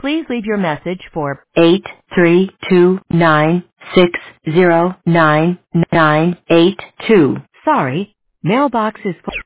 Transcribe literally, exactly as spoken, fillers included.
Please leave your message for eight three two nine six zero nine nine eight two. Sorry, mailbox is full.